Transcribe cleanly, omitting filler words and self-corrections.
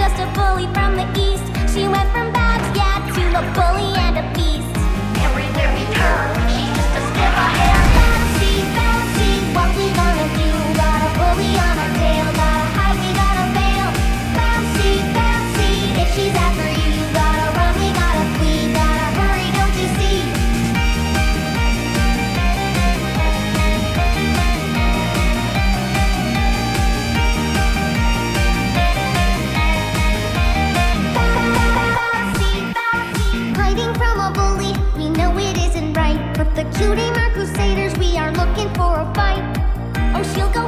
just a bully from the east. She went from bad, yeah, to a bully and a beast. Everywhere we turn, she's just a step ahead. Bouncy, bouncy, what we gonna do? Got a bully on our tail, gotta hide, we gotta bail. Bouncy, bouncy, if she's after you, you gotta run, we gotta flee, gotta hurry, don't you see? Hiding from a bully, we know it isn't right. But the cutie mark crusaders, we are looking for a fight. Oh, she'll go